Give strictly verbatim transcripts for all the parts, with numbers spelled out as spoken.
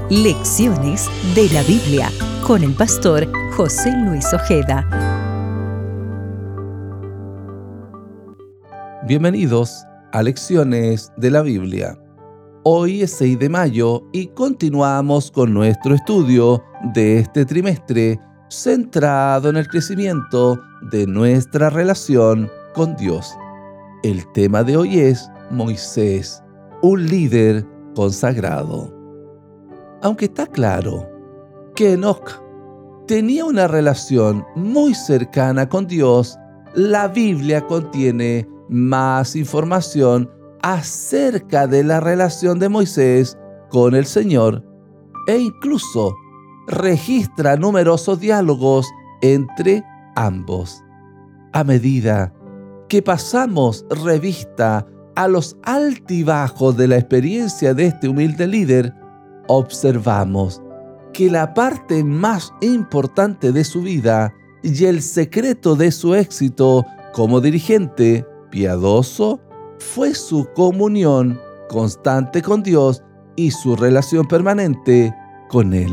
Lecciones de la Biblia con el pastor José Luis Ojeda. Bienvenidos a Lecciones de la Biblia. Hoy es seis de mayo y continuamos con nuestro estudio de este trimestre centrado en el crecimiento de nuestra relación con Dios. El tema de hoy es Moisés, un líder consagrado. Aunque está claro que Enoc tenía una relación muy cercana con Dios, la Biblia contiene más información acerca de la relación de Moisés con el Señor e incluso registra numerosos diálogos entre ambos. A medida que pasamos revista a los altibajos de la experiencia de este humilde líder, observamos que la parte más importante de su vida y el secreto de su éxito como dirigente piadoso fue su comunión constante con Dios y su relación permanente con Él.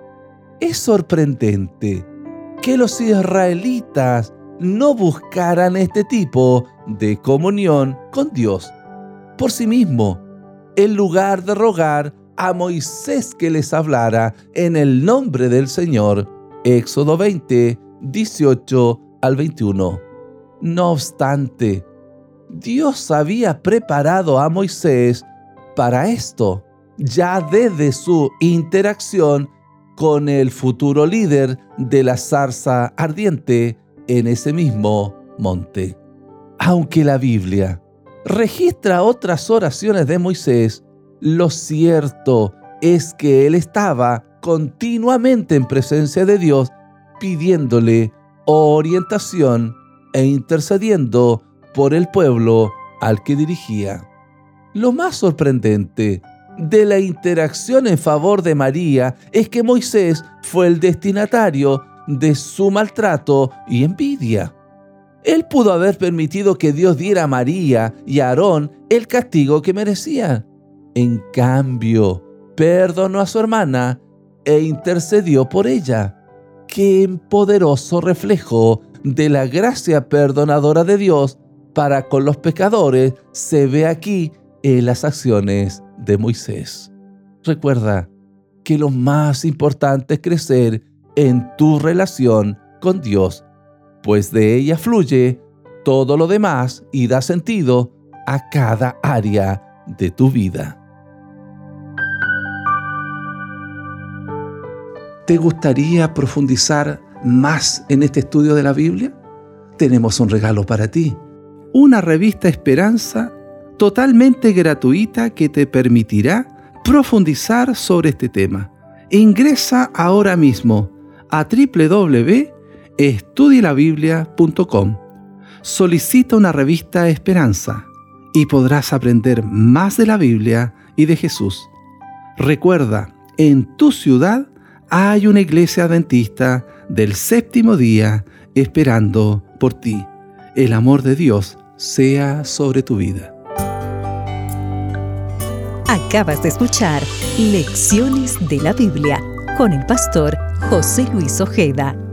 Es sorprendente que los israelitas no buscaran este tipo de comunión con Dios por sí mismo, en lugar de rogar a Moisés que les hablara en el nombre del Señor. Éxodo veinte, dieciocho al veintiuno. No obstante, Dios había preparado a Moisés para esto, ya desde su interacción con el futuro líder de la zarza ardiente en ese mismo monte. Aunque la Biblia registra otras oraciones de Moisés, lo cierto es que él estaba continuamente en presencia de Dios, pidiéndole orientación e intercediendo por el pueblo al que dirigía. Lo más sorprendente de la interacción en favor de María es que Moisés fue el destinatario de su maltrato y envidia. Él pudo haber permitido que Dios diera a María y a Aarón el castigo que merecían. En cambio, perdonó a su hermana e intercedió por ella. ¡Qué poderoso reflejo de la gracia perdonadora de Dios para con los pecadores se ve aquí en las acciones de Moisés! Recuerda que lo más importante es crecer en tu relación con Dios, pues de ella fluye todo lo demás y da sentido a cada área de tu vida. ¿Te gustaría profundizar más en este estudio de la Biblia? Tenemos un regalo para ti. Una revista Esperanza totalmente gratuita que te permitirá profundizar sobre este tema. Ingresa ahora mismo a doble u doble u doble u punto estudie la biblia punto com. Solicita una revista Esperanza y podrás aprender más de la Biblia y de Jesús. Recuerda, en tu ciudad hay una iglesia adventista del séptimo día esperando por ti. El amor de Dios sea sobre tu vida. Acabas de escuchar Lecciones de la Biblia con el pastor José Luis Ojeda.